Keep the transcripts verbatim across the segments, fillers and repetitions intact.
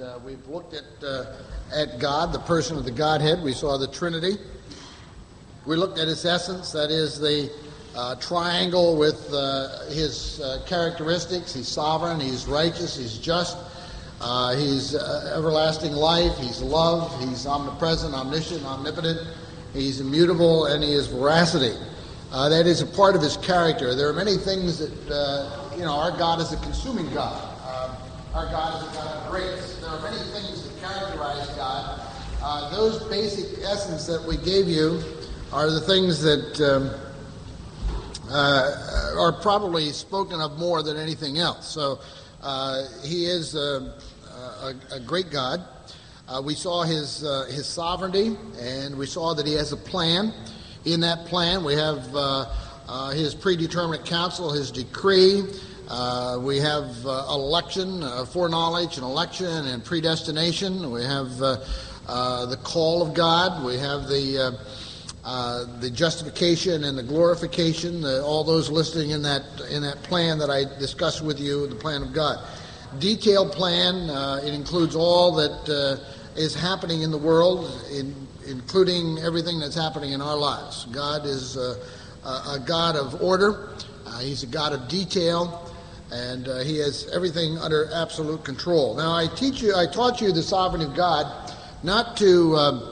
uh, we've looked at uh, at God, the person of the Godhead. We saw the Trinity. We looked at his essence, that is the uh, triangle with uh, his uh, characteristics. He's sovereign, he's righteous, he's just, uh, he's uh, everlasting life, he's love, he's omnipresent, omniscient, omnipotent, he's immutable, and he is veracity. Uh, that is a part of his character. There are many things that, uh, you know, our God is a consuming God. Uh, our God is a God of grace. There are many things that characterize God. Uh, those basic essence that we gave you are the things that um, uh, are probably spoken of more than anything else. So uh, he is a, a, a great God. Uh, we saw his uh, his sovereignty, and we saw that he has a plan. In that plan, we have uh, uh, his predeterminate counsel, his decree. Uh, we have uh, election, uh, foreknowledge, and election, and predestination. We have uh, uh, the call of God. We have the uh, uh, the justification and the glorification. The, all those listing in that in that plan that I discussed with you, the plan of God. Detailed plan. Uh, it includes all that uh, is happening in the world, in including everything that's happening in our lives. God is uh, a God of order. Uh, he's a God of detail, and uh, he has everything under absolute control. Now, I teach you, I taught you the sovereignty of God, not to uh,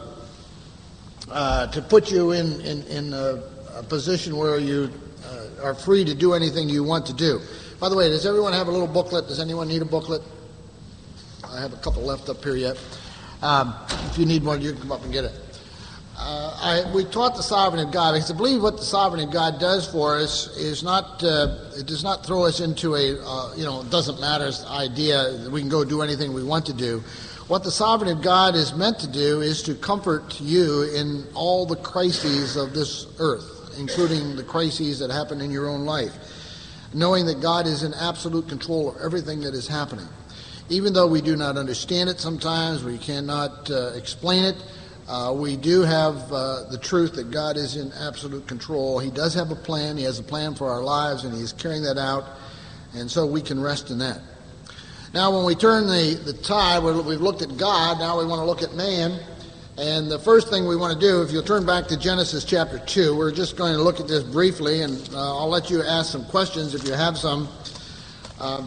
uh, to put you in in, in a, a position where you uh, are free to do anything you want to do. By the way, does everyone have a little booklet? Does anyone need a booklet? I have a couple left up here yet. Um, if you need one, you can come up and get it. Uh, I, we taught the sovereignty of God because I believe what the sovereignty of God does for us is not, uh, it does not throw us into a, uh, you know, it doesn't matter idea that we can go do anything we want to do. What the sovereignty of God is meant to do is to comfort you in all the crises of this earth, including the crises that happen in your own life, knowing that God is in absolute control of everything that is happening. Even though we do not understand it sometimes, we cannot uh, explain it, uh, we do have uh, the truth that God is in absolute control. He does have a plan. He has a plan for our lives, and he's carrying that out, and so we can rest in that. Now, when we turn the, the tide, we've looked at God, now we want to look at man, and the first thing we want to do, if you'll turn back to Genesis chapter two, we're just going to look at this briefly, and uh, I'll let you ask some questions if you have some. Uh,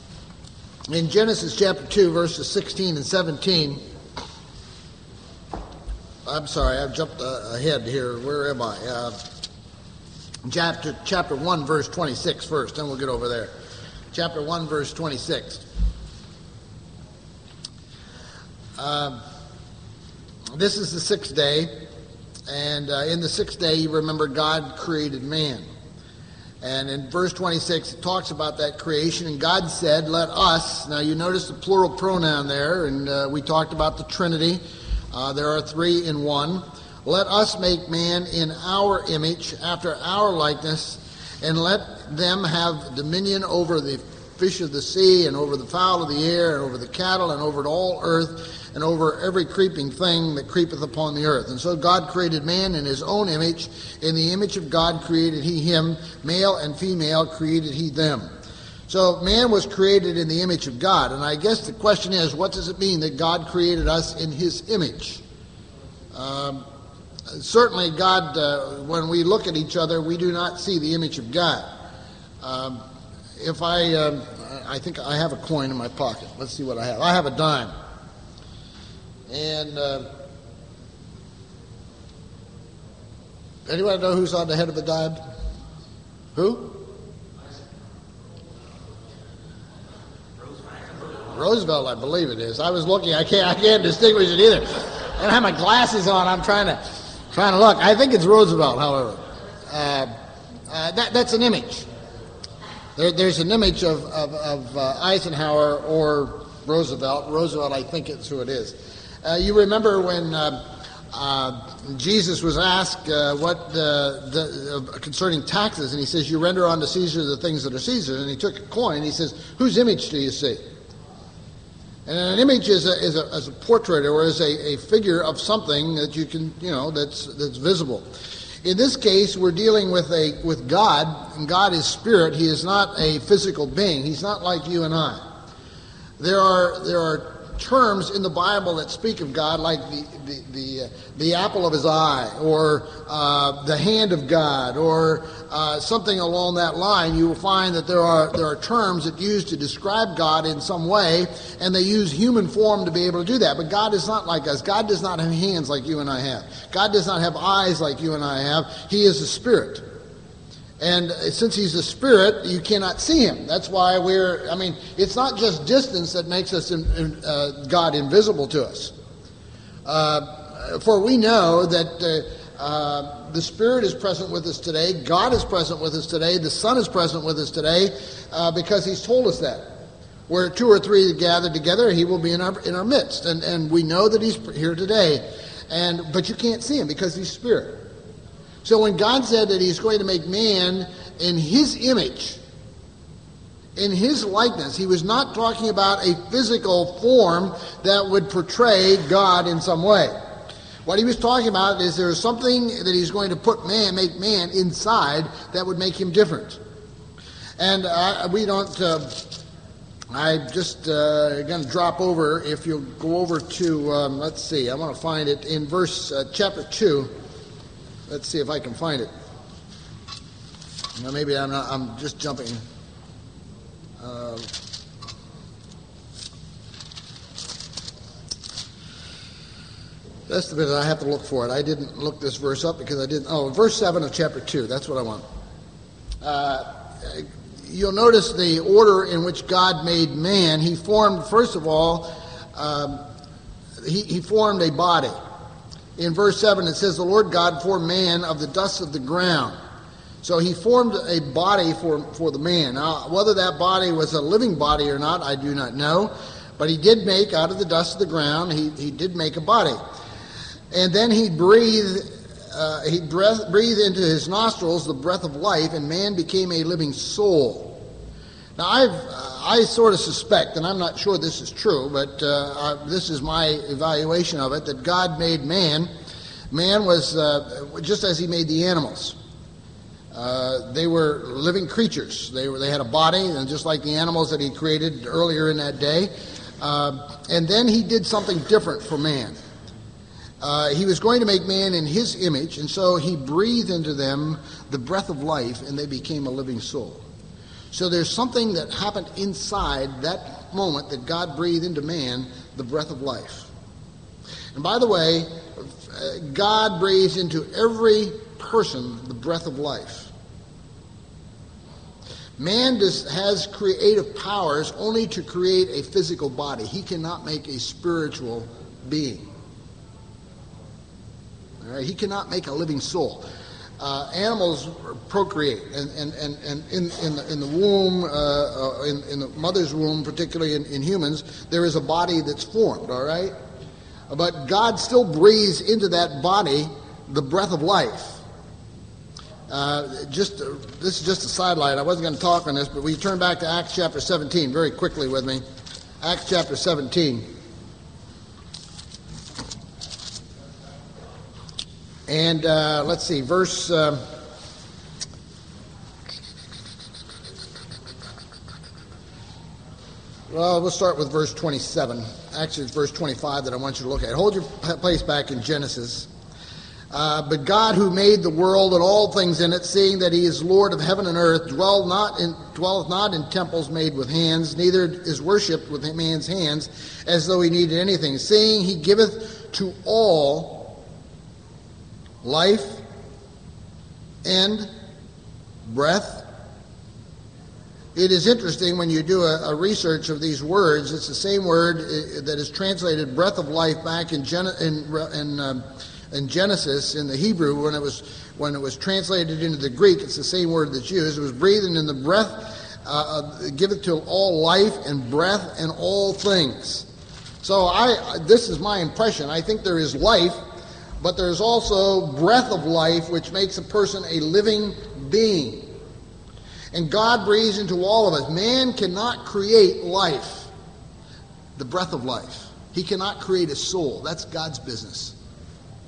In Genesis chapter two, verses sixteen and seventeen, I'm sorry, I've jumped uh, ahead here. Where am I? Uh, chapter chapter one, verse twenty-six first, then we'll get over there. Chapter one, verse twenty-six. Uh, this is the sixth day, and uh, in the sixth day, you remember God created man. And in verse twenty-six, it talks about that creation, and God said, let us, now you notice the plural pronoun there, and uh, we talked about the Trinity. Uh, there are three in one. Let us make man in our image, after our likeness, and let them have dominion over the fish of the sea, and over the fowl of the air, and over the cattle, and over all earth, and over every creeping thing that creepeth upon the earth. And so God created man in his own image. In the image of God created he him. Male and female created he them. So man was created in the image of God. And I guess the question is, what does it mean that God created us in his image? Um, certainly God, uh, when we look at each other, we do not see the image of God. Um, if I, um, I think I have a coin in my pocket. Let's see what I have. I have a dime. And uh, anyone know who's on the head of the dime? Who? Roosevelt. Roosevelt, I believe it is. I was looking. I can't. I can't distinguish it either. I don't have my glasses on. I'm trying to trying to look. I think it's Roosevelt. However, uh, uh, that that's an image. There, there's an image of of, of uh, Eisenhower or Roosevelt. Roosevelt, I think it's who it is. Uh, you remember when uh, uh, Jesus was asked uh, what uh, the, uh, concerning taxes, and he says, "You render unto Caesar the things that are Caesar's." And he took a coin, and he says, "Whose image do you see?" And an image is a, is a, is a portrait or is a, a figure of something that you can, you know, that's that's visible. In this case, we're dealing with a with God, and God is spirit. He is not a physical being. He's not like you and I. There are there are terms in the Bible that speak of God, like the the the, uh, the apple of his eye, or uh, the hand of God, or uh, something along that line, you will find that there are there are terms that use to describe God in some way, and they use human form to be able to do that. But God is not like us. God does not have hands like you and I have. God does not have eyes like you and I have. He is a spirit. And since he's a spirit, you cannot see him. That's why we're, I mean, it's not just distance that makes us in, in, uh, God invisible to us. Uh, for we know that uh, uh, the Spirit is present with us today, God is present with us today, the Son is present with us today, uh, because he's told us that. Where two or three gather together, he will be in our in our midst. And, and we know that he's here today. And but you can't see him because he's spirit. So when God said that he's going to make man in his image, in his likeness, he was not talking about a physical form that would portray God in some way. What he was talking about is there's something that he's going to put man, make man inside that would make him different. And uh, we don't, uh, I'm just uh, going to drop over, if you'll go over to, um, let's see, I want to find it in verse, uh, chapter two. Let's see if I can find it. Now maybe I'm not, I'm just jumping. Uh, that's the bit that I have to look for it. I didn't look this verse up because I didn't. Oh, verse seven of chapter two. That's what I want. Uh, you'll notice the order in which God made man. He formed, first of all, um, he, he formed a body. In verse seven it says, the Lord God formed man of the dust of the ground. So he formed a body for, for the man. Now, whether that body was a living body or not, I do not know. But he did make, out of the dust of the ground, he, he did make a body. And then he breathed, uh, he breath, breathed into his nostrils the breath of life, and man became a living soul. Now, I've, uh, I sort of suspect, and I'm not sure this is true, but uh, I, this is my evaluation of it, that God made man. Man was uh, just as he made the animals. Uh, they were living creatures. They were. They had a body, and just like the animals that he created earlier in that day. Uh, and then he did something different for man. Uh, he was going to make man in his image, and so he breathed into them the breath of life, and they became a living soul. So there's something that happened inside that moment that God breathed into man, the breath of life. And by the way, God breathes into every person the breath of life. Man does, has creative powers only to create a physical body. He cannot make a spiritual being. All right? He cannot make a living soul. Uh, animals procreate, and, and, and, and in, in, the, in the womb, uh, uh, in, in the mother's womb, particularly in, in humans, there is a body that's formed, all right? But God still breathes into that body the breath of life. Uh, just uh, this is just a sidelight. I wasn't going to talk on this, but we turn back to Acts chapter seventeen very quickly with me. Acts chapter seventeen. And uh, let's see, verse... Uh, well, we'll start with verse twenty-seven. Actually, it's verse twenty-five that I want you to look at. Hold your place back in Genesis. Uh, but God, who made the world and all things in it, seeing that he is Lord of heaven and earth, dwelleth not in, dwelleth not in temples made with hands, neither is worshipped with man's hands, as though he needed anything, seeing he giveth to all life and breath. It is interesting when you do a, a research of these words. It's the same word that is translated breath of life back in, Gen- in, in, um, in Genesis in the Hebrew. When it was when it was translated into the Greek, it's the same word that's used. It was breathing in the breath, uh, giveth to all life and breath and all things. So I this is my impression. I think there is life, but there's also breath of life, which makes a person a living being. And God breathes into all of us. Man cannot create life, the breath of life. He cannot create a soul. That's God's business.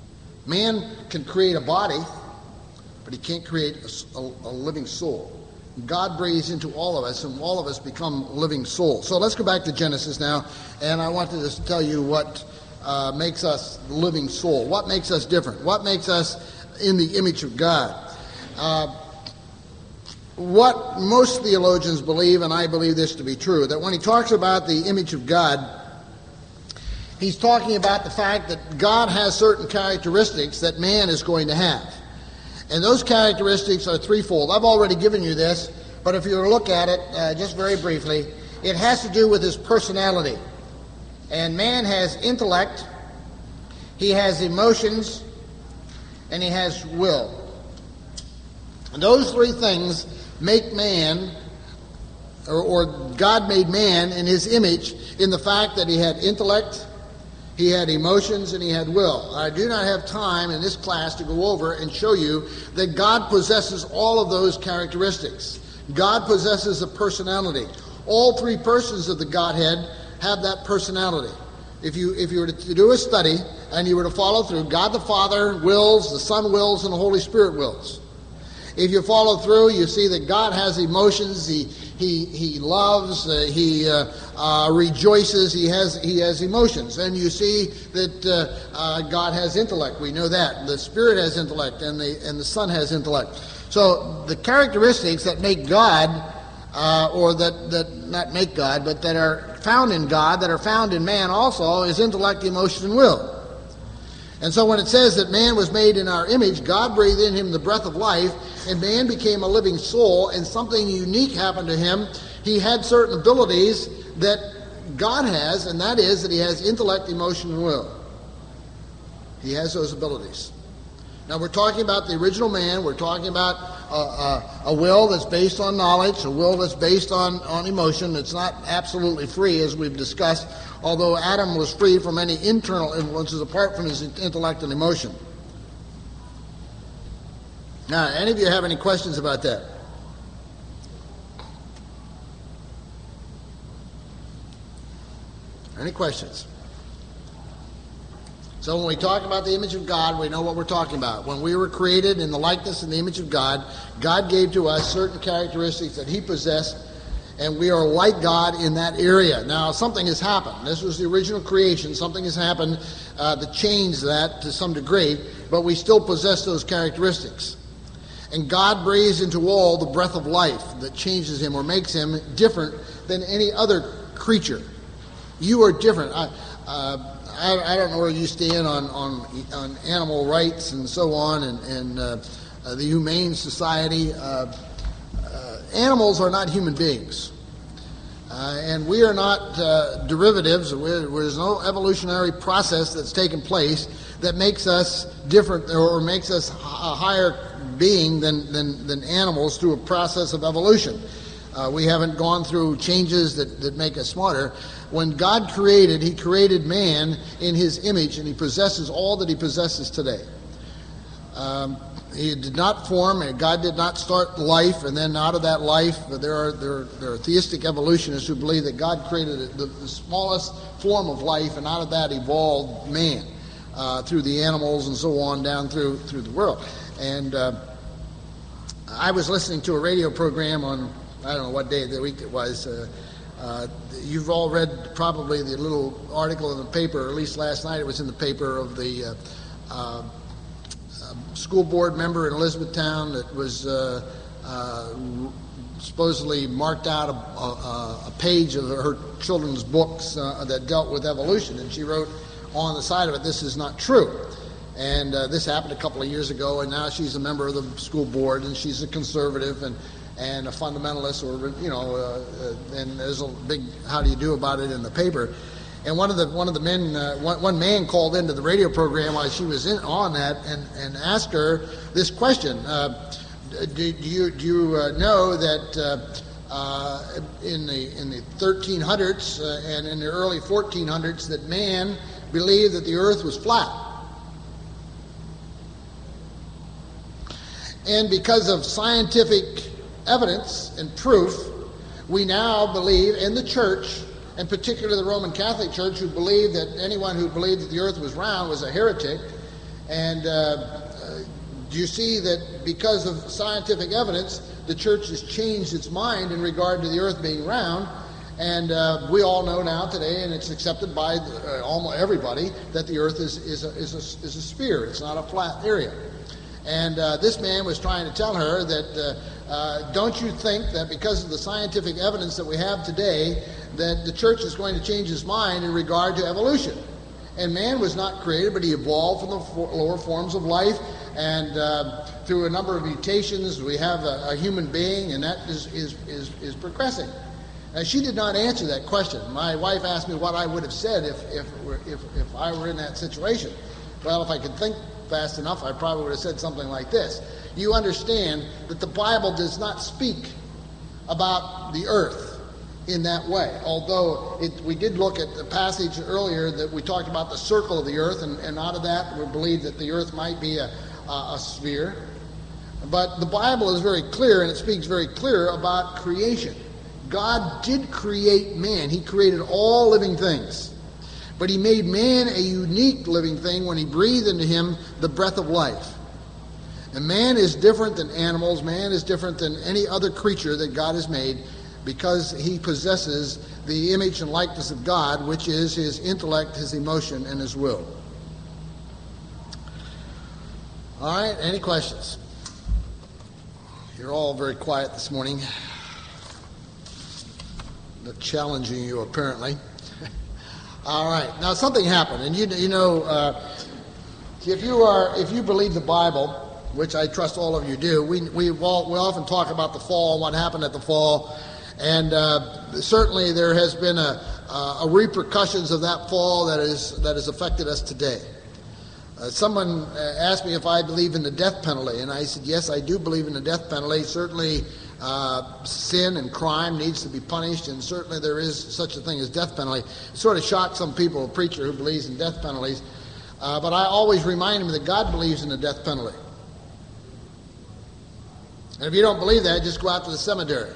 Man can create a body, but he can't create a, a, a living soul. God breathes into all of us, and all of us become living souls. So let's go back to Genesis now, and I want to just tell you what uh, makes us living soul. What makes us different? What makes us in the image of God? Uh, what most theologians believe, and I believe this to be true, that when he talks about the image of God, he's talking about the fact that God has certain characteristics that man is going to have. And those characteristics are threefold. I've already given you this, but if you were to look at it uh, just very briefly, it has to do with his personality. And man has intellect, he has emotions, and he has will. And those three things make man, or, or God made man in his image, in the fact that he had intellect, he had emotions, and he had will. I do not have time in this class to go over and show you that God possesses all of those characteristics. God possesses a personality. All three persons of the Godhead have that personality. If you if you were to do a study and you were to follow through, God the Father wills, the Son wills, and the Holy Spirit wills. If you follow through, you see that God has emotions. He he he loves. Uh, he uh, uh, rejoices. He has he has emotions. And you see that uh, uh, God has intellect. We know that the Spirit has intellect, and the and the Son has intellect. So the characteristics that make God, uh, or that that not make God, but that are found in God, that are found in man also, is intellect, emotion, and will. And so when it says that man was made in our image, God breathed in him the breath of life, and man became a living soul, and something unique happened to him. He had certain abilities that God has, and that is that he has intellect, emotion, and will. He has those abilities. Now we're talking about the original man. We're talking about a, a, a will that's based on knowledge, a will that's based on, on emotion. It's not absolutely free, as we've discussed, although Adam was free from any internal influences apart from his intellect and emotion. Now, any of you have any questions about that? Any questions? So when we talk about the image of God, we know what we're talking about. When we were created in the likeness and the image of God, God gave to us certain characteristics that he possessed, and we are like God in that area. Now, something has happened. This was the original creation. Something has happened uh, to change that to some degree, but we still possess those characteristics. And God breathes into all the breath of life that changes him or makes him different than any other creature. You are different. I, uh, I, I don't know where you stand on, on, on animal rights and so on, and, and uh, uh, the Humane Society. Uh, uh, animals are not human beings. Uh, and we are not uh, derivatives. We're, there's no evolutionary process that's taken place that makes us different or makes us a higher being than, than, than animals through a process of evolution. Uh, we haven't gone through changes that, that make us smarter. When God created, he created man in his image, and he possesses all that he possesses today. Um, he did not form, and God did not start life, and then out of that life, there are there, there are theistic evolutionists who believe that God created the, the smallest form of life, and out of that evolved man uh, through the animals and so on down through through the world. And uh, I was listening to a radio program on, I don't know what day of the week it was. Uh, uh, you've all read probably the little article in the paper, or at least last night it was in the paper, of the uh, uh, school board member in Elizabethtown that was uh, uh, supposedly marked out a, a, a page of her children's books uh, that dealt with evolution, and she wrote on the side of it, "This is not true." And uh, this happened a couple of years ago, and now she's a member of the school board, and she's a conservative and, and a fundamentalist, or you know, uh, uh, and there's a big how do you do about it in the paper. And one of the one of the men, uh, one, one man called into the radio program while she was in on that, and, and asked her this question: uh, do, do you do you uh, know that uh, uh, in the in the thirteen hundreds uh, and in the early fourteen hundreds that man believed that the earth was flat? And because of scientific evidence and proof, we now believe in the church, and particularly the Roman Catholic Church, who believed that anyone who believed that the earth was round was a heretic. And uh, uh, do you see that because of scientific evidence, the church has changed its mind in regard to the earth being round. And uh, we all know now today, and it's accepted by uh, almost everybody, that the earth is, is, a, is, a, is a sphere. It's not a flat area. And uh, this man was trying to tell her that uh, uh, don't you think that because of the scientific evidence that we have today, that the church is going to change its mind in regard to evolution. And man was not created, but he evolved from the for- lower forms of life. And uh, through a number of mutations, we have a, a human being, and that is, is, is, is progressing. Now, she did not answer that question. My wife asked me what I would have said if, if, if, if I were in that situation. Well, if I could think fast enough, I probably would have said something like this. You understand that the Bible does not speak about the earth in that way. Although it, we did look at the passage earlier that we talked about the circle of the earth, and, and out of that we believe that the earth might be a, a, a sphere. But the Bible is very clear, and it speaks very clear about creation. God did create man. He created all living things. But he made man a unique living thing when he breathed into him the breath of life. And man is different than animals. Man is different than any other creature that God has made because he possesses the image and likeness of God, which is his intellect, his emotion, and his will. All right, any questions? You're all very quiet this morning. Not challenging you, apparently. All right. Now something happened, and you you know, uh, if you are if you believe the Bible, which I trust all of you do, we we all, we often talk about the fall, what happened at the fall, and uh, certainly there has been a, a repercussions of that fall that is that has affected us today. Uh, someone asked me if I believe in the death penalty, and I said yes, I do believe in the death penalty. Certainly. Uh, sin and crime needs to be punished, and certainly there is such a thing as death penalty. It sort of shocked some people, a preacher who believes in death penalties, uh, but I always remind him that God believes in the death penalty. And if you don't believe that, just go out to the cemetery.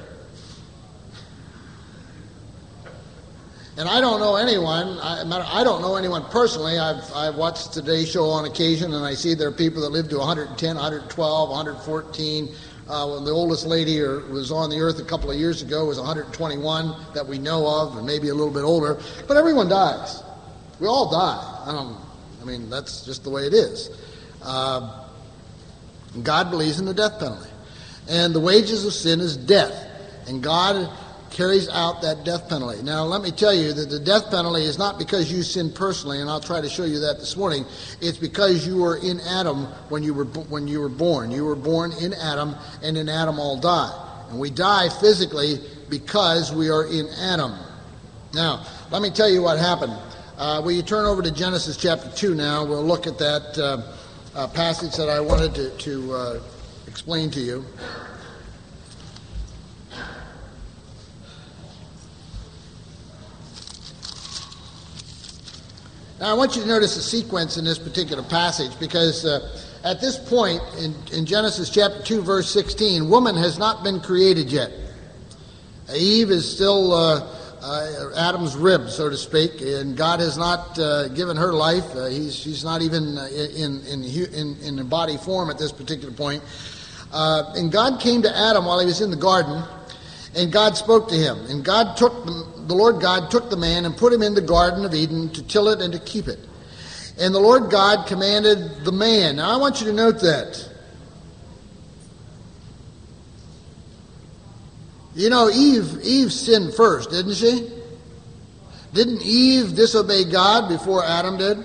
And I don't know anyone, I, I don't know anyone personally. I've, I've watched Today's Show on occasion, and I see there are people that live to one hundred ten, one hundred twelve, one hundred fourteen. Uh, well, the oldest lady or, was on the earth a couple of years ago was one hundred twenty-one that we know of, and maybe a little bit older. But everyone dies. We all die. I don't. I mean, that's just the way it is. Uh, God believes in the death penalty, and the wages of sin is death, and God carries out that death penalty. Now, let me tell you that the death penalty is not because you sinned personally, and I'll try to show you that this morning. It's because you were in Adam when you were when you were born. You were born in Adam, and in Adam all die. And we die physically because we are in Adam. Now, let me tell you what happened. Uh, will you turn over to Genesis chapter two now? We'll look at that uh, uh, passage that I wanted to, to uh, explain to you. Now, I want you to notice the sequence in this particular passage, because uh, at this point in, in Genesis chapter two, verse sixteen, woman has not been created yet. Eve is still uh, uh, Adam's rib, so to speak, and God has not uh, given her life. Uh, he's, she's not even in, in, in, in, in body form at this particular point. Uh, and God came to Adam while he was in the garden, and God spoke to him. And God took the, the Lord God took the man and put him in the Garden of Eden to till it and to keep it. And the Lord God commanded the man. Now I want you to note that. You know, Eve, Eve sinned first, didn't she? Didn't Eve disobey God before Adam did?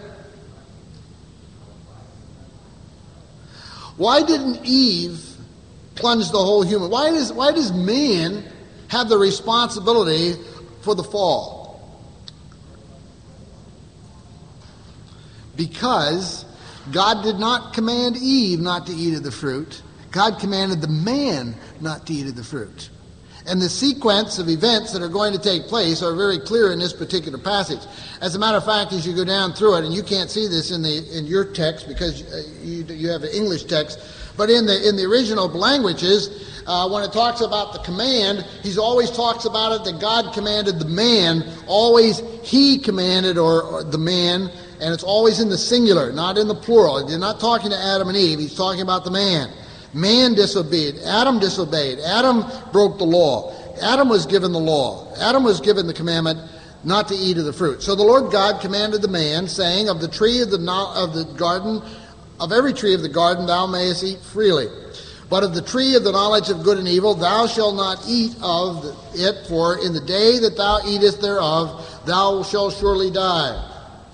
Why didn't Eve plunge the whole human? Why does why does man have the responsibility for the fall? Because God did not command Eve not to eat of the fruit. God commanded the man not to eat of the fruit. And the sequence of events that are going to take place are very clear in this particular passage. As a matter of fact, as you go down through it, and you can't see this in the in your text because you you have an English text, but in the in the original languages, uh, when it talks about the command, he's always talks about it that God commanded the man. Always he commanded or, or the man, and it's always in the singular, not in the plural. He's not talking to Adam and Eve. He's talking about the man. Man disobeyed. Adam disobeyed. Adam broke the law. Adam was given the law. Adam was given the commandment not to eat of the fruit. So the Lord God commanded the man, saying, of the tree of the, of the garden, of every tree of the garden thou mayest eat freely. But of the tree of the knowledge of good and evil thou shalt not eat of it, for in the day that thou eatest thereof thou shalt surely die.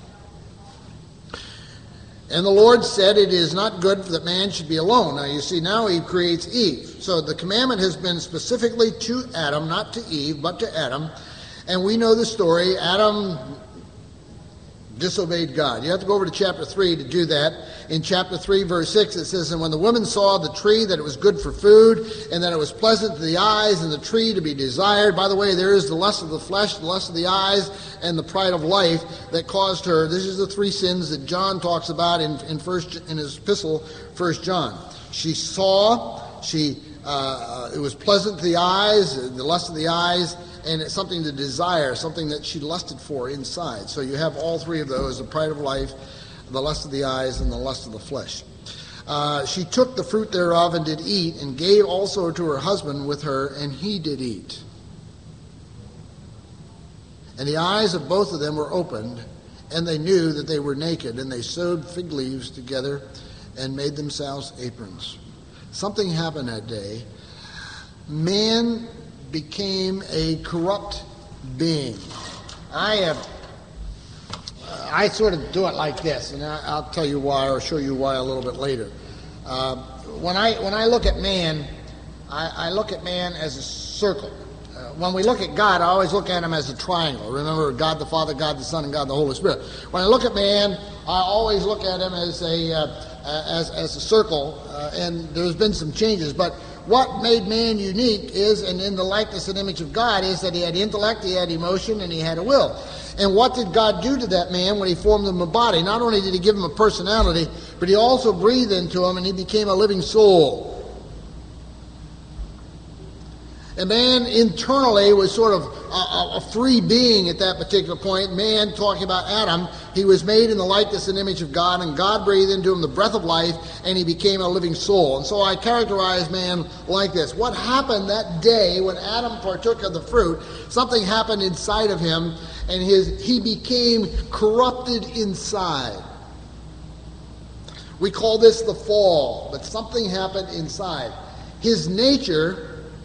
And the Lord said, it is not good that man should be alone. Now you see, now he creates Eve. So the commandment has been specifically to Adam, not to Eve, but to Adam. And we know the story. Adam disobeyed God. You have to go over to chapter three to do that. In chapter three, verse six, it says, and when the woman saw the tree, that it was good for food, and that it was pleasant to the eyes, and the tree to be desired. By the way, there is the lust of the flesh, the lust of the eyes, and the pride of life that caused her. This is the three sins that John talks about in, in, first, in his epistle, First John. She saw, she uh, it was pleasant to the eyes, the lust of the eyes, and it's something to desire, something that she lusted for inside. So you have all three of those, the pride of life, the lust of the eyes, and the lust of the flesh. Uh, she took the fruit thereof and did eat, and gave also to her husband with her, and he did eat. And the eyes of both of them were opened, and they knew that they were naked, and they sewed fig leaves together and made themselves aprons. Something happened that day. Man became a corrupt being. I have, I sort of do it like this, and I, I'll tell you why, or show you why a little bit later. Uh, when I when I look at man, I, I look at man as a circle. Uh, when we look at God, I always look at him as a triangle. Remember, God the Father, God the Son, and God the Holy Spirit. When I look at man, I always look at him as a uh, as as a circle. Uh, and there's been some changes, but what made man unique is, and in the likeness and image of God, is that he had intellect, he had emotion, and he had a will. And what did God do to that man when he formed him a body? Not only did he give him a personality, but he also breathed into him, and he became a living soul. And man internally was sort of a, a free being at that particular point. Man, talking about Adam, he was made in the likeness and image of God, and God breathed into him the breath of life, and he became a living soul. And so I characterize man like this. What happened that day when Adam partook of the fruit, something happened inside of him, and his he became corrupted inside. We call this the fall, but something happened inside. His nature...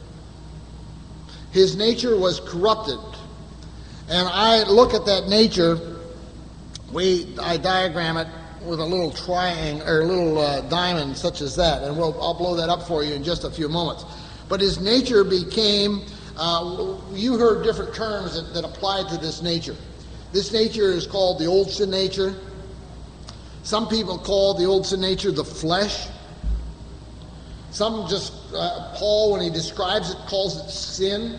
His nature was corrupted. And I look at that nature, we I diagram it with a little triangle, or a little uh, diamond such as that, and we'll, I'll blow that up for you in just a few moments. But his nature became, uh, you heard different terms that, that applied to this nature. This nature is called the old sin nature. Some people call the old sin nature the flesh. Some just, uh, Paul, when he describes it, calls it sin.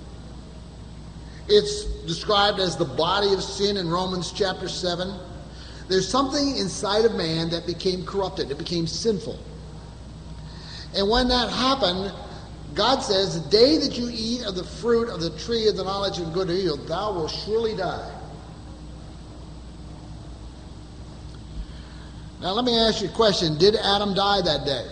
It's described as the body of sin in Romans chapter seven. There's something inside of man that became corrupted. It became sinful. And when that happened, God says, the day that you eat of the fruit of the tree of the knowledge of good and evil, thou wilt surely die. Now let me ask you a question. Did Adam die that day?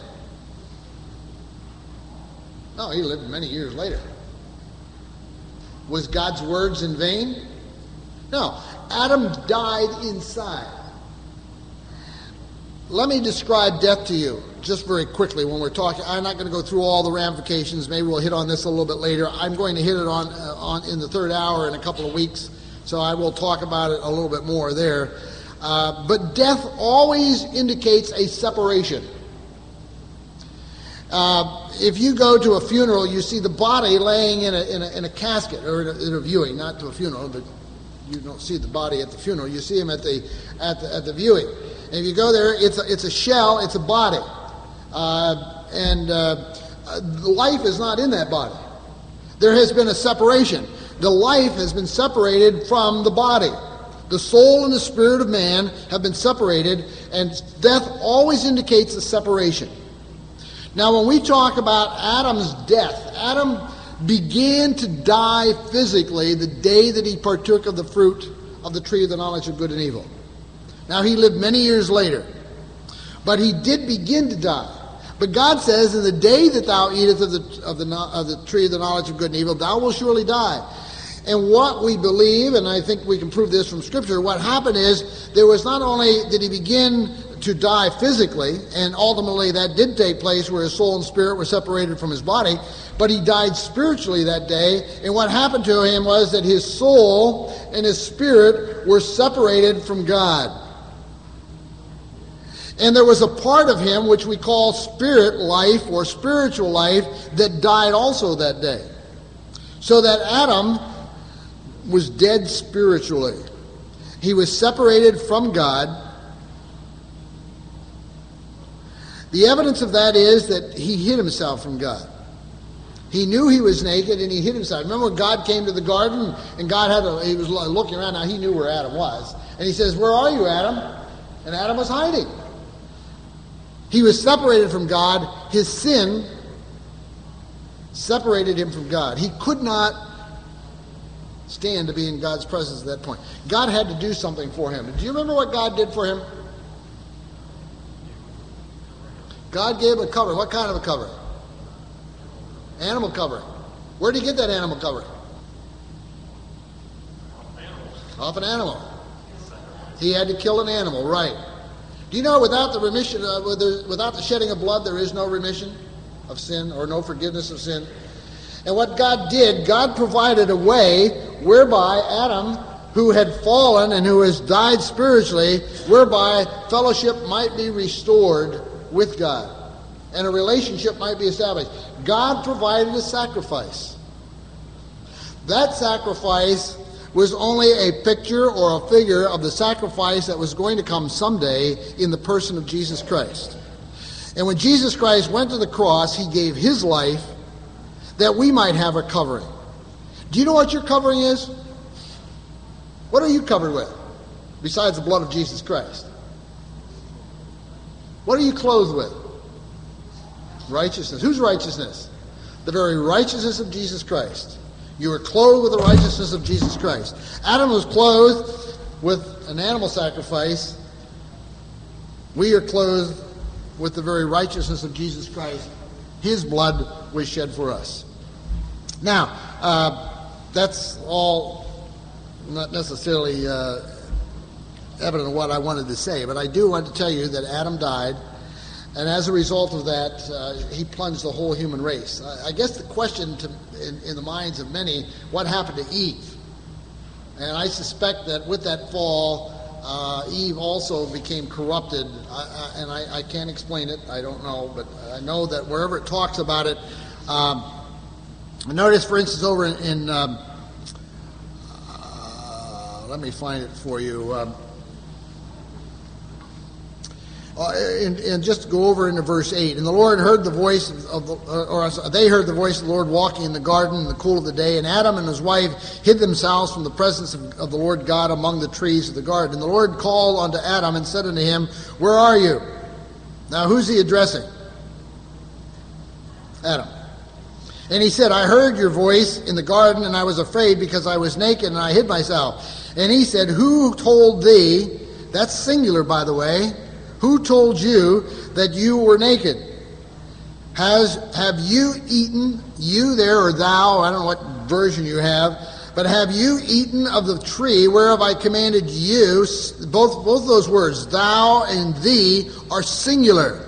No, he lived many years later. Was God's words in vain? No. Adam died inside. Let me describe death to you just very quickly when we're talking. I'm not going to go through all the ramifications. Maybe we'll hit on this a little bit later. I'm going to hit it on, uh, on in the third hour in a couple of weeks, so I will talk about it a little bit more there. Uh, but death always indicates a separation. Uh, if you go to a funeral, you see the body laying in a, in a, in a casket, or in a, in a viewing, not to a funeral, but you don't see the body at the funeral. You see him at the at the, at the viewing. And if you go there, it's a, it's a shell, it's a body. Uh, and uh, life is not in that body. There has been a separation. The life has been separated from the body. The soul and the spirit of man have been separated, and death always indicates a separation. Now, when we talk about Adam's death, Adam began to die physically the day that he partook of the fruit of the tree of the knowledge of good and evil. Now, he lived many years later, but he did begin to die. But God says, in the day that thou eatest of the, of the, of the tree of the knowledge of good and evil, thou wilt surely die. And what we believe, and I think we can prove this from Scripture, what happened is there was not only did he begin to die physically, and ultimately that did take place where his soul and spirit were separated from his body, but he died spiritually that day. And what happened to him was that his soul and his spirit were separated from God. And there was a part of him which we call spirit life or spiritual life that died also that day. So that Adam was dead spiritually. He was separated from God. The evidence of that is that he hid himself from God. He knew he was naked and he hid himself. Remember when God came to the garden and God had a, he was looking around. Now he knew where Adam was. And he says, "Where are you, Adam?" And Adam was hiding. He was separated from God. His sin separated him from God. He could not stand to be in God's presence at that point. God had to do something for him. Do you remember what God did for him? God gave him a cover. What kind of a cover? Animal cover. Where did he get that animal cover? Off an animal. He had to kill an animal, right. Do you know without the remission, uh, without the shedding of blood, there is no remission of sin or no forgiveness of sin? And what God did, God provided a way whereby Adam, who had fallen and who has died spiritually, whereby fellowship might be restored with God and a relationship might be established. God provided a sacrifice. That sacrifice was only a picture or a figure of the sacrifice that was going to come someday in the person of Jesus Christ. And when Jesus Christ went to the cross, he gave his life that we might have a covering. Do you know what your covering is? What are you covered with besides the blood of Jesus Christ? What are you clothed with? Righteousness. Whose righteousness? The very righteousness of Jesus Christ. You are clothed with the righteousness of Jesus Christ. Adam was clothed with an animal sacrifice. We are clothed with the very righteousness of Jesus Christ. His blood was shed for us. Now, uh, that's all not necessarily uh, evident of what I wanted to say, but I do want to tell you that Adam died, and as a result of that, uh, he plunged the whole human race. I, I guess the question to, in, in the minds of many, what happened to Eve? And I suspect that with that fall, uh, Eve also became corrupted, I, I, and I, I can't explain it, I don't know, but I know that wherever it talks about it, um, notice, for instance, over in, in um, uh, let me find it for you. Um, uh, and, and just go over into verse eight. And the Lord heard the voice of, the, or they heard the voice of the Lord walking in the garden in the cool of the day. And Adam and his wife hid themselves from the presence of, of the Lord God among the trees of the garden. And the Lord called unto Adam and said unto him, "Where are you?" Now, who's he addressing? Adam. And he said, "I heard your voice in the garden, and I was afraid because I was naked, and I hid myself." And he said, "Who told thee," that's singular, by the way, "who told you that you were naked? Has have you eaten," you there, or thou, I don't know what version you have, "but have you eaten of the tree whereof I commanded you?" Both, both those words, thou and thee, are singular.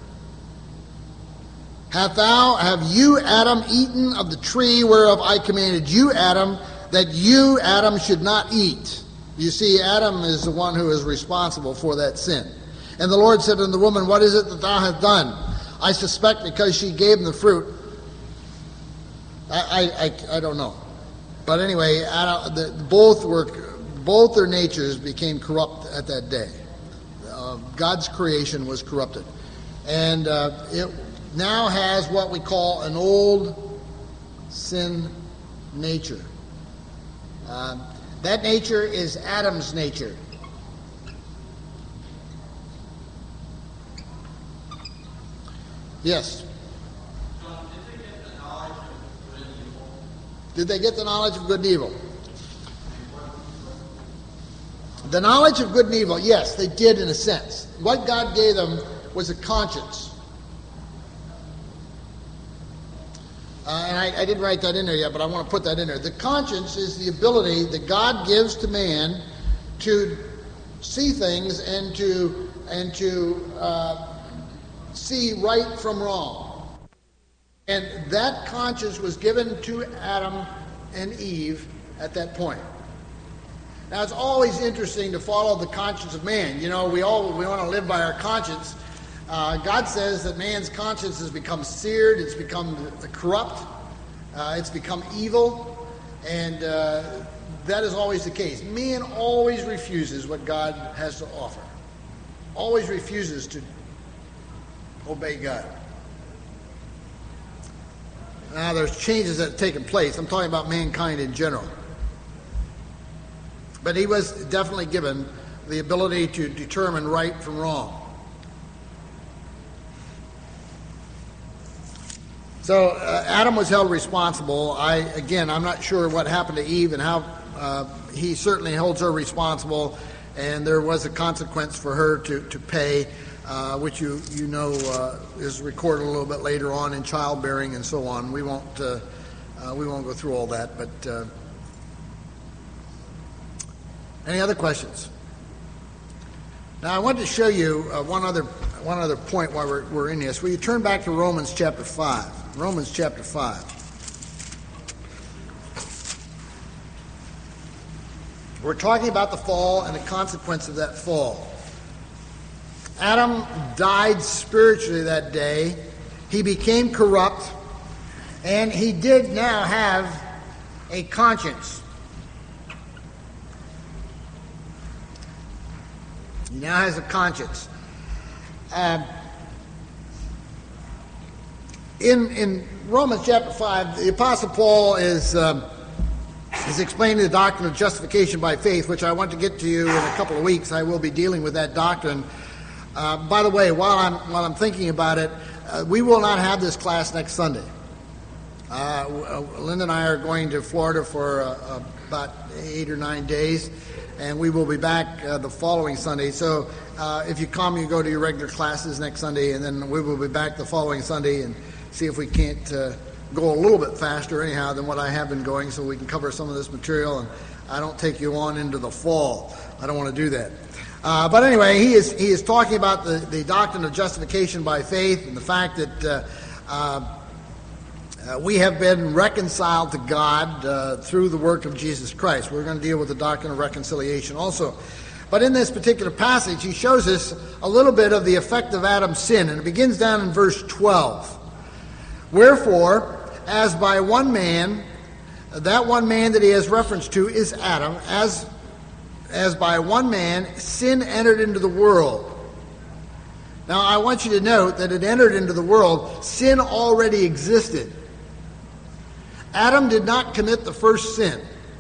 Have thou, have you, Adam, eaten of the tree whereof I commanded you, Adam, that you, Adam, should not eat? You see, Adam is the one who is responsible for that sin. And the Lord said unto the woman, "What is it that thou hast done?" I suspect because she gave him the fruit. I I, I, I don't know. But anyway, Adam, the, both were, both their natures became corrupt at that day. Uh, God's creation was corrupted. And uh, it now has what we call an old sin nature. Uh, that nature is Adam's nature. Yes. Did they get the knowledge of good and evil? The knowledge of good and evil, yes, they did in a sense. What God gave them was a conscience. Uh, and I, I didn't write that in there yet, but I want to put that in there. The conscience is the ability that God gives to man to see things and to and to uh, see right from wrong. And that conscience was given to Adam and Eve at that point. Now, it's always interesting to follow the conscience of man. You know, we all we want to live by our conscience. Uh, God says that man's conscience has become seared, it's become corrupt, uh, it's become evil, and uh, that is always the case. Man always refuses what God has to offer. Always refuses to obey God. Now, there's changes that have taken place. I'm talking about mankind in general. But he was definitely given the ability to determine right from wrong. So uh, Adam was held responsible. I again, I'm not sure what happened to Eve and how uh, he certainly holds her responsible, and there was a consequence for her to to pay, uh, which you you know uh, is recorded a little bit later on in childbearing and so on. We won't uh, uh, we won't go through all that. But uh, any other questions? Now I want to show you uh, one other one other point while we're, we're in this. Will you turn back to Romans chapter five? Romans chapter five. We're talking about the fall and the consequence of that fall. Adam died spiritually that day. He became corrupt, and he did now have a conscience. He now has a conscience. Um, in in Romans chapter five, the Apostle Paul is um, is explaining the doctrine of justification by faith, which I want to get to you in a couple of weeks. I will be dealing with that doctrine. Uh, by the way, while I'm while I'm thinking about it, uh, we will not have this class next Sunday. Uh, Linda and I are going to Florida for uh, about eight or nine days, and we will be back uh, the following Sunday. So uh, if you come, you go to your regular classes next Sunday, and then we will be back the following Sunday and see if we can't uh, go a little bit faster anyhow than what I have been going, so we can cover some of this material, and I don't take you on into the fall. I don't want to do that. Uh, but anyway, he is he is talking about the, the doctrine of justification by faith and the fact that uh, uh, uh, we have been reconciled to God uh, through the work of Jesus Christ. We're going to deal with the doctrine of reconciliation also. But in this particular passage, he shows us a little bit of the effect of Adam's sin, and it begins down in verse twelve. Wherefore, as by one man, that one man that he has reference to is Adam, as, as by one man sin entered into the world. Now, I want you to note that it entered into the world. Sin already existed. Adam did not commit the first sin.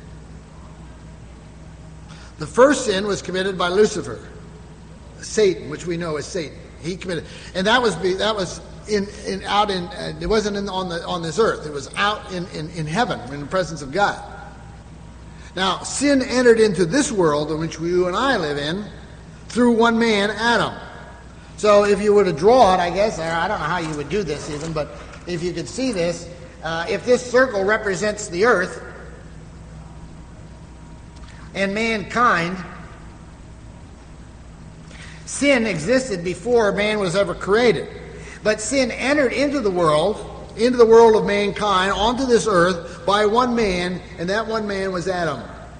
The first sin was committed by Lucifer, Satan, which we know as Satan. He committed, and that was that was in, in out in uh, it wasn't in, on the on this earth. It was out in, in, in heaven in the presence of God. Now, sin entered into this world in which you and I live in through one man, Adam. So, if you were to draw it, I guess, or I don't know how you would do this even, but if you could see this, uh, if this circle represents the earth and mankind, sin existed before man was ever created. But sin entered into the world, into the world of mankind, onto this earth by one man, and that one man was Adam.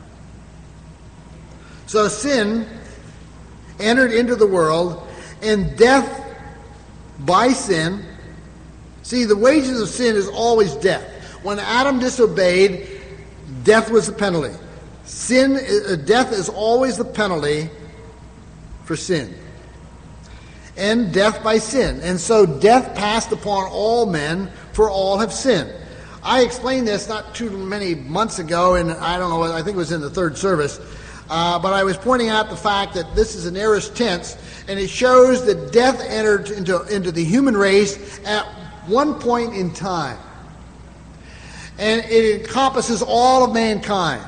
So sin entered into the world, and death by sin. See, the wages of sin is always death. When Adam disobeyed, death was the penalty. Sin, uh, death is always the penalty for sin. And death by sin. And so death passed upon all men, for all have sinned. I explained this not too many months ago, and I don't know, I think it was in the third service, uh, but I was pointing out the fact that this is an aorist tense, and it shows that death entered into, into the human race at one point in time. And it encompasses all of mankind.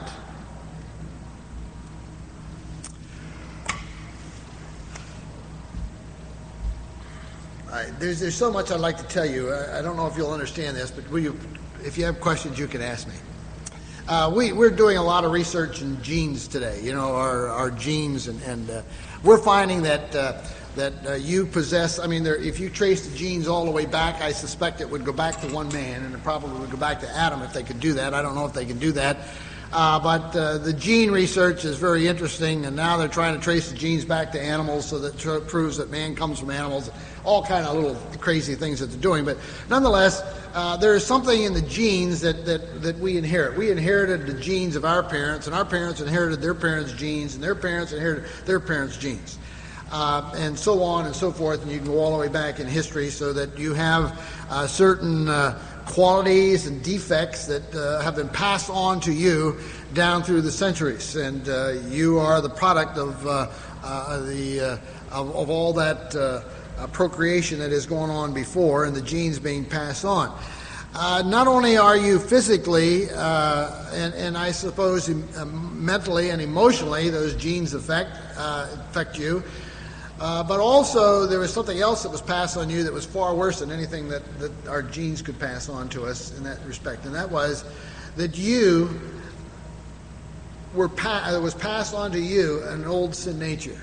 I, there's there's so much I'd like to tell you. I, I don't know if you'll understand this, but will you, if you have questions, you can ask me. Uh, we we're doing a lot of research in genes today. You know, our our genes, and and uh, we're finding that uh, that uh, you possess. I mean, there, if you trace the genes all the way back, I suspect it would go back to one man, and it probably would go back to Adam if they could do that. I don't know if they can do that. Uh, but uh, the gene research is very interesting, and now they're trying to trace the genes back to animals, so that tr- proves that man comes from animals. All kind of little crazy things that they're doing, but nonetheless, uh, there is something in the genes that, that, that we inherit. We inherited the genes of our parents, and our parents inherited their parents' genes, and their parents inherited their parents' genes, uh, and so on and so forth. And you can go all the way back in history, so that you have uh, certain uh, qualities and defects that uh, have been passed on to you down through the centuries, and uh, you are the product of uh, uh, the uh, of, of all that uh, uh, procreation that is going on before, and the genes being passed on. Uh, not only are you physically uh, and, and I suppose uh, mentally and emotionally, those genes affect uh, affect you. Uh, but also, there was something else that was passed on you that was far worse than anything that, that our genes could pass on to us in that respect. And that was that you were pa- that was passed on to you an old sin nature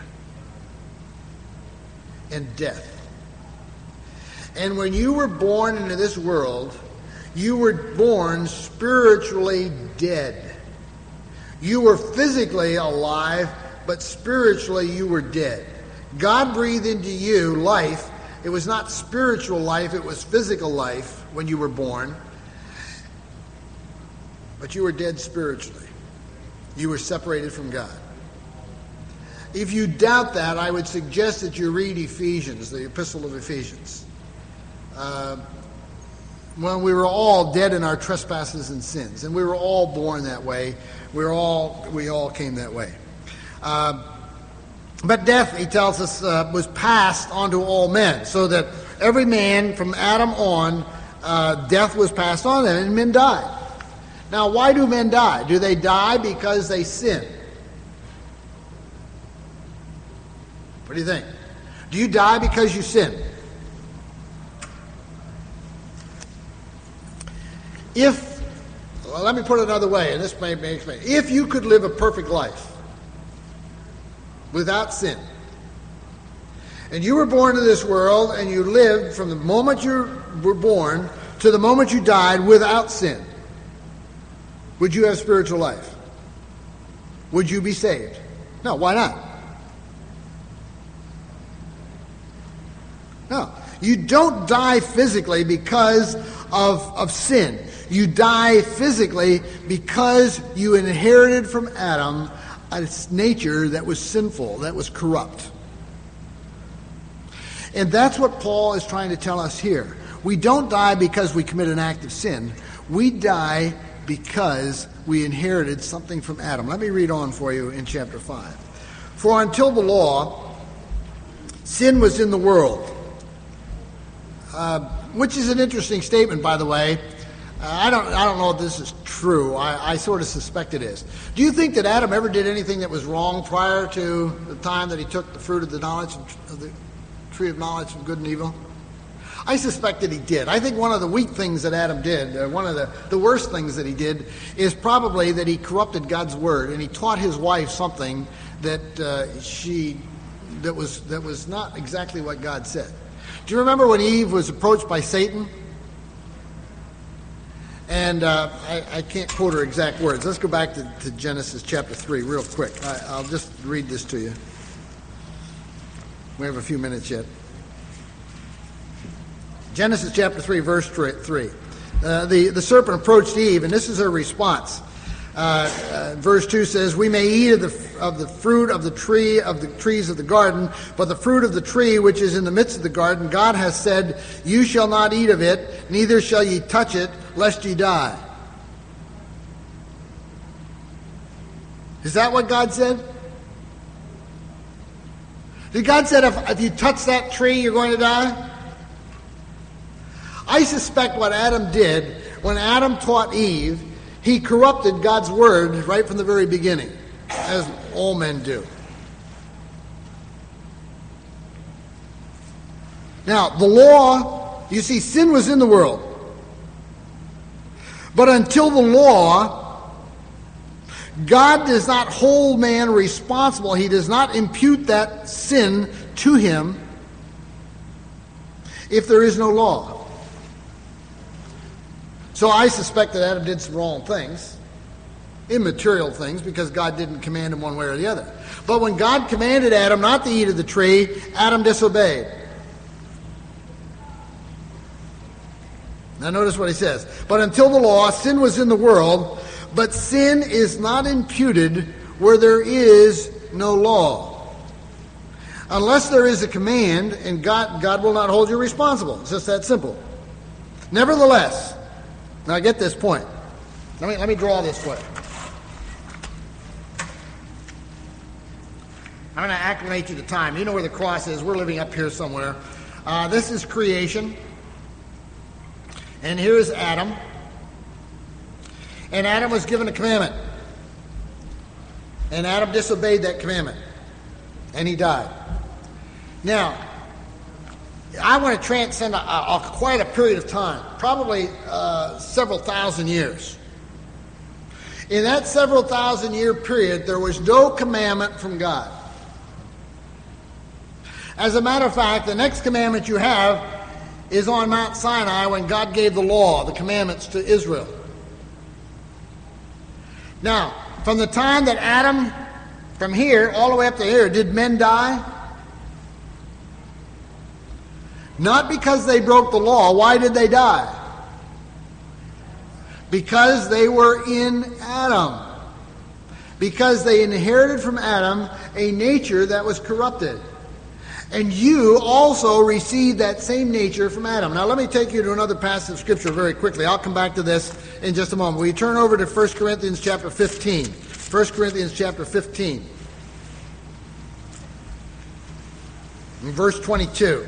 and death. And when you were born into this world, you were born spiritually dead. You were physically alive, but spiritually you were dead. God breathed into you life. It was not spiritual life, it was physical life when you were born. But you were dead spiritually. You were separated from God. If you doubt that, I would suggest that you read Ephesians, the Epistle of Ephesians. Uh, when we were all dead in our trespasses and sins, and we were all born that way. We were all we all came that way. Uh, But death, he tells us, uh, was passed on to all men, so that every man from Adam on, uh, death was passed on them, and men died. Now, why do men die? Do they die because they sin? What do you think? Do you die because you sin? If, well, let me put it another way, and this may may explain. If you could live a perfect life without sin, and you were born into this world, and you lived from the moment you were born to the moment you died without sin, would you have spiritual life? Would you be saved? No, why not? No. You don't die physically because of, of sin. You die physically because you inherited from Adam a nature that was sinful, that was corrupt. And that's what Paul is trying to tell us here. We don't die because we commit an act of sin. We die because we inherited something from Adam. Let me read on for you in chapter five. For until the law, sin was in the world. Uh, which is an interesting statement, by the way. Uh, I don't I don't know if this is true. I, I sort of suspect it is. Do you think that Adam ever did anything that was wrong prior to the time that he took the fruit of the knowledge of the tree of knowledge of good and evil? I suspect that he did. I think one of the weak things that Adam did, uh, one of the, the worst things that he did, is probably that he corrupted God's word, and he taught his wife something that uh, she that was that was not exactly what God said. Do you remember when Eve was approached by Satan? And uh, I, I can't quote her exact words. Let's go back to, to Genesis chapter three real quick. I, I'll just read this to you. We have a few minutes yet. Genesis chapter three, verse three. Uh, the, the serpent approached Eve, and this is her response. Uh, uh, verse two says, "We may eat of the of the fruit of the tree of the trees of the garden, but the fruit of the tree which is in the midst of the garden, God has said, you shall not eat of it, neither shall ye touch it, lest ye die." Is that what God said? Did God said if, if you touch that tree, you're going to die? I suspect what Adam did when Adam taught Eve, he corrupted God's word right from the very beginning, as all men do. Now, the law, you see, sin was in the world. But until the law, God does not hold man responsible. He does not impute that sin to him if there is no law. So I suspect that Adam did some wrong things, immaterial things, because God didn't command him one way or the other. But when God commanded Adam not to eat of the tree, Adam disobeyed. Now notice what he says. But until the law, sin was in the world, but sin is not imputed where there is no law. Unless there is a command, and God, God will not hold you responsible. It's just that simple. Nevertheless, now get this point. Let me, let me draw this way. I'm going to acclimate you to time. You know where the cross is. We're living up here somewhere. Uh, this is creation. And here is Adam. And Adam was given a commandment. And Adam disobeyed that commandment. And he died. Now, I want to transcend a, a, a, quite a period of time. Probably uh, several thousand years. In that several thousand year period, there was no commandment from God. As a matter of fact, the next commandment you have is on Mount Sinai when God gave the law, the commandments to Israel. Now, from the time that Adam, from here all the way up to here, did men die? Not because they broke the law. Why did they die? Because they were in Adam. Because they inherited from Adam a nature that was corrupted. And you also received that same nature from Adam. Now let me take you to another passage of Scripture very quickly. I'll come back to this in just a moment. We turn over to First Corinthians chapter fifteen. First Corinthians chapter fifteen. In verse twenty-two.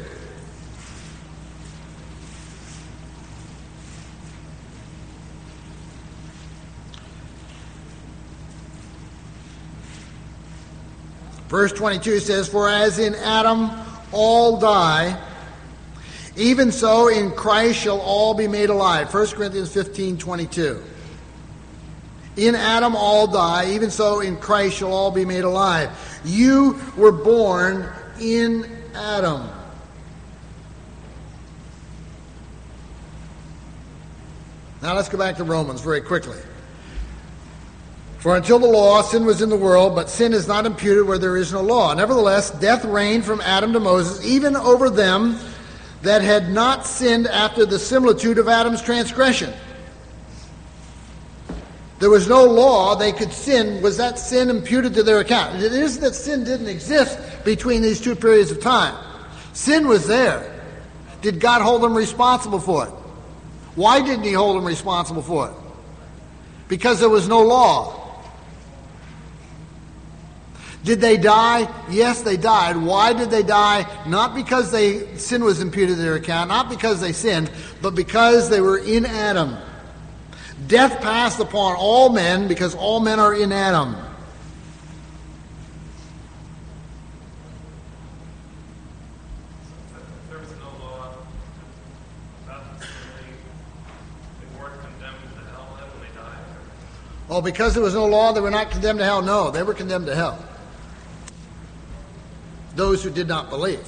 Verse twenty-two says, "For as in Adam all die, even so in Christ shall all be made alive." First Corinthians fifteen twenty-two. In Adam all die, even so in Christ shall all be made alive. You were born in Adam. Now let's go back to Romans very quickly. "For until the law, sin was in the world, but sin is not imputed where there is no law. Nevertheless, death reigned from Adam to Moses, even over them that had not sinned after the similitude of Adam's transgression." There was no law, they could sin. Was that sin imputed to their account? It isn't that sin didn't exist between these two periods of time. Sin was there. Did God hold them responsible for it? Why didn't he hold them responsible for it? Because there was no law. Did they die? Yes, they died. Why did they die? Not because they sin was imputed to their account, not because they sinned, but because they were in Adam. Death passed upon all men because all men are in Adam. There was no law. They weren't condemned to hell when they died. Oh, because there was no law, they were not condemned to hell? No, they were condemned to hell. Those who did not believe.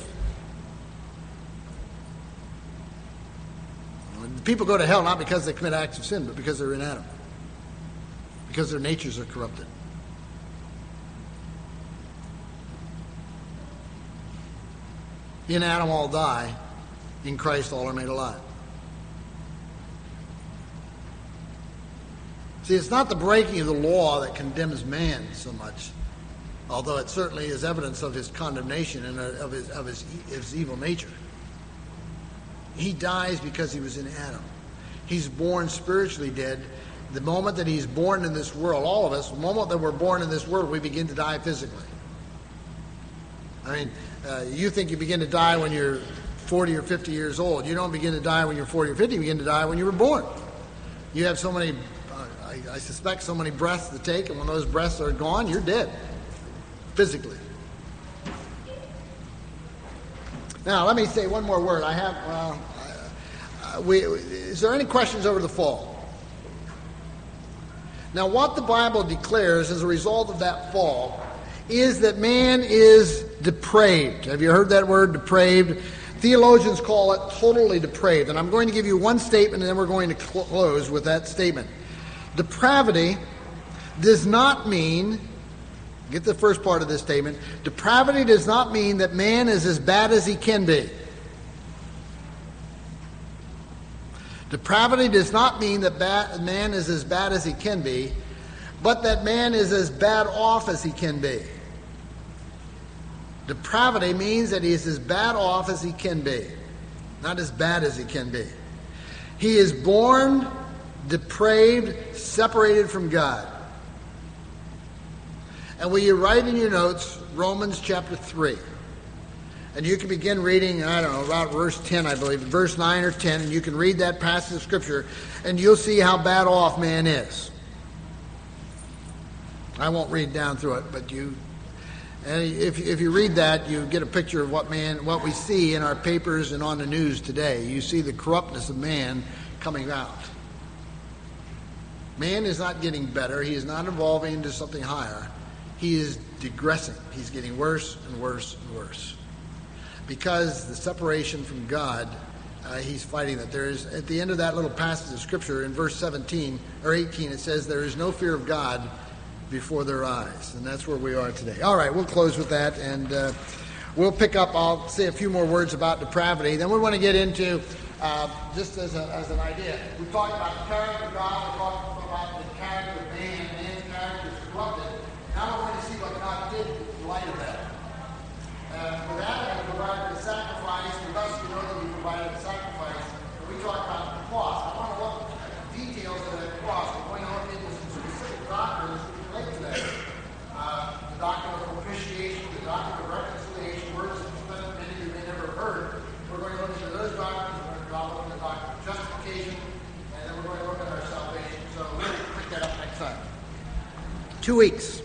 People go to hell not because they commit acts of sin, but because they're in Adam. Because their natures are corrupted. In Adam all die, in Christ all are made alive. See, it's not the breaking of the law that condemns man so much, although it certainly is evidence of his condemnation and of his, of his, his evil nature. He dies because he was in Adam. He's born spiritually dead. The moment that he's born in this world, all of us, the moment that we're born in this world, we begin to die physically. I mean, uh, you think you begin to die when you're forty or fifty years old. You don't begin to die when you're forty or fifty. You begin to die when you were born. You have so many, uh, I, I suspect, so many breaths to take, and when those breaths are gone, you're dead, physically. Now, let me say one more word. I have, well, uh, we, is there any questions over the fall? Now, what the Bible declares as a result of that fall is that man is depraved. Have you heard that word, depraved? Theologians call it totally depraved. And I'm going to give you one statement, and then we're going to close with that statement. Depravity does not mean, get the first part of this statement, depravity does not mean that man is as bad as he can be. Depravity does not mean that bad, man is as bad as he can be, but that man is as bad off as he can be. Depravity means that he is as bad off as he can be, not as bad as he can be. He is born depraved, separated from God. And will you write in your notes Romans chapter three? And you can begin reading, I don't know, about verse ten, I believe, verse nine or ten, and you can read that passage of Scripture, and you'll see how bad off man is. I won't read down through it, but you, and if if you read that, you get a picture of what man, what we see in our papers and on the news today. You see the corruptness of man coming out. Man is not getting better. He is not evolving into something higher. He is digressing. He's getting worse and worse and worse. Because the separation from God, uh, he's fighting that. There is, at the end of that little passage of Scripture, in verse seventeen or eighteen, it says, there is no fear of God before their eyes. And that's where we are today. All right, we'll close with that, and uh, we'll pick up. I'll say a few more words about depravity. Then we want to get into, uh, just as, a, as an idea, we talked about the character of God, we talked about the character of man, man's character is corrupted. Now we're going to see what God did in light of that. Uh, for that, he provided the sacrifice. For us, we know that he provided the sacrifice. And we talked about the cross. I want to look at the details of that cross. We're going to look into some specific doctrines which relate to that. Uh, the doctrine of propitiation, the doctrine of reconciliation, words that many of you may never have heard. We're going to look into those doctrines. We're going to look at the doctrine of justification. And then we're going to look at our salvation. So we'll pick that up next time. Two weeks.